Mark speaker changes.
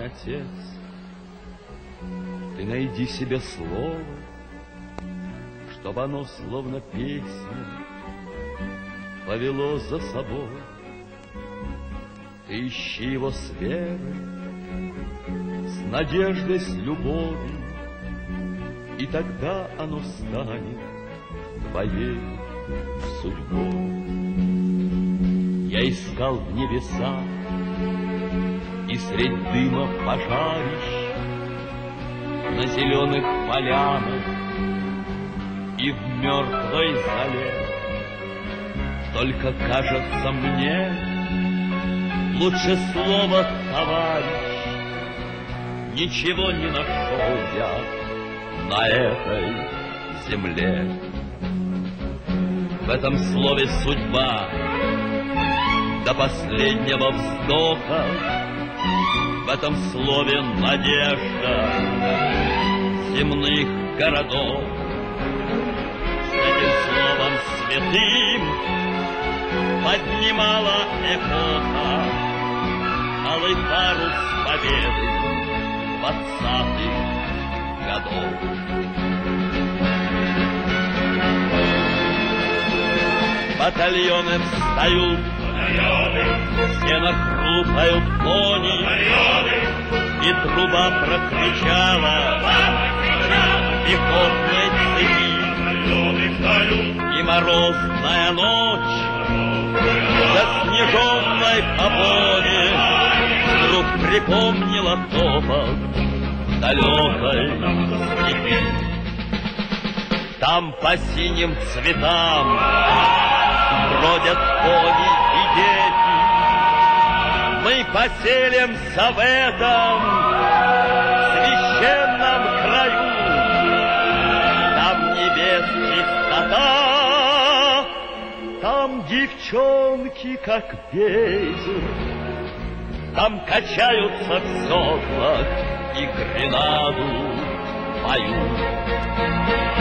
Speaker 1: отец, ты найди себе слово, чтобы оно, словно песня, повело за собой. Ты ищи его с верой, с надеждой, с любовью, и тогда оно станет твоей судьбой. Я искал в небесах и средь дыма пожарищ, на зеленых полянах и в мертвой зале. Только кажется мне, лучше слова товарищ ничего не нашел я на этой земле. В этом слове судьба до последнего вздоха, в этом слове надежда земных городов. С этим словом святым поднимала эпоха алый парус победы 20-х годов. Батальоны встают, стена хрупают кони, и труба прокричала пехотной цепи, и морозная ночь заснеженной попоне вдруг припомнила топот далекой степи. Там по синим цветам бродят кони и дети, мы поселимся в этом священном краю. Там небес чистота, там девчонки, как ветер, там качаются в седлах и гренаду поют.